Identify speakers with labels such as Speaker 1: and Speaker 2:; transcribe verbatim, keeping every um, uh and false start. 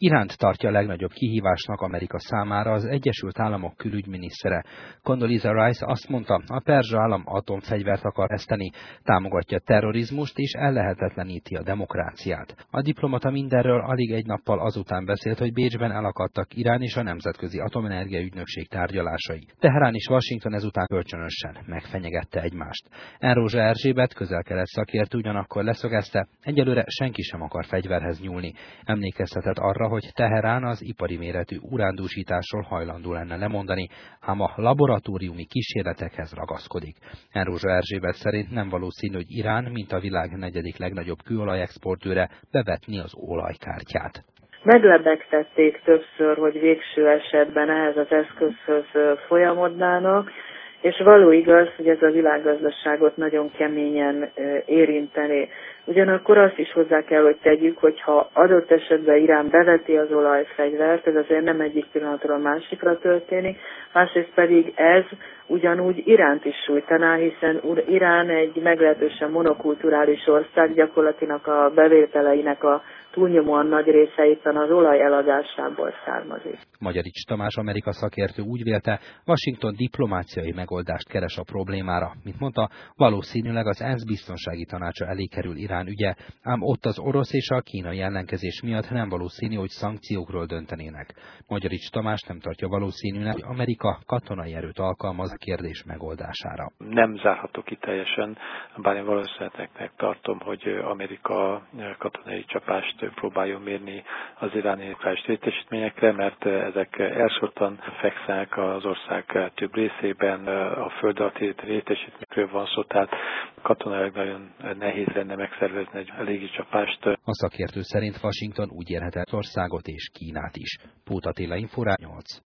Speaker 1: Iránt tartja a legnagyobb kihívásnak Amerika számára az Egyesült Államok külügyminisztere. Condoleezza Rice azt mondta, a perzsa állam atomfegyvert akar eszteni, támogatja a terrorizmust és ellehetetleníti a demokráciát. A diplomata mindenről alig egy nappal azután beszélt, hogy Bécsben elakadtak Irán és a Nemzetközi Atomenergia Ügynökség tárgyalásai. Teherán és Washington ezután kölcsönösen megfenyegette egymást. Enrózsa Erzsébet, közel-kelet szakértő ugyanakkor leszögezte, egyelőre senki sem akar fegyverhez nyúlni. Emlékeztetett arra, hogy Teherán az ipari méretű urándúsításról hajlandó lenne lemondani, ám a laboratóriumi kísérletekhez ragaszkodik. Enrózsa Erzsébet szerint nem valószínű, hogy Irán, mint a világ negyedik legnagyobb kőolajexportőre, bevetni az olajkártyát.
Speaker 2: Meglebegtették többször, hogy végső esetben ehhez az eszközhöz folyamodnának, és való igaz, hogy ez a világgazdaságot nagyon keményen érinteni. Ugyanakkor azt is hozzá kell, hogy tegyük, hogy ha adott esetben Irán beveti az olajfegyvert, ez azért nem egyik pillanatról a másikra történik, másrészt pedig ez ugyanúgy Iránt is sújtaná, hiszen Irán egy meglehetősen monokulturális ország, gyakorlatilag a bevételeinek a túlnyomóan nagy része éppen az olaj eladásából származik.
Speaker 1: Magyarics Tamás Amerika szakértő úgy vélte, Washington diplomáciai megoldást keres a problémára. Mint mondta, valószínűleg az ENSZ biztonsági tanácsa elé kerül Irán ügye, ám ott az orosz és a kínai ellenkezés miatt nem valószínű, hogy szankciókról döntenének. Magyarics Tamás nem tartja valószínűnek, hogy Amerika katonai erőt alkalmaz a kérdés megoldására.
Speaker 3: Nem zárható ki teljesen, bár én valószínűleg tartom, hogy Amerika katonai csapást próbáljon mérni az iráni nukleáris létesítményekre, mert ezek elsősorban fekszenek az ország több részében, a föld alatti létesítményekről van szó, tehát katonailag nagyon nehéz lenne megszervezni egy légicsapást.
Speaker 1: A szakértő szerint Washington úgy érhet el országot és Kínát is. Pót Attila, Info nyolc.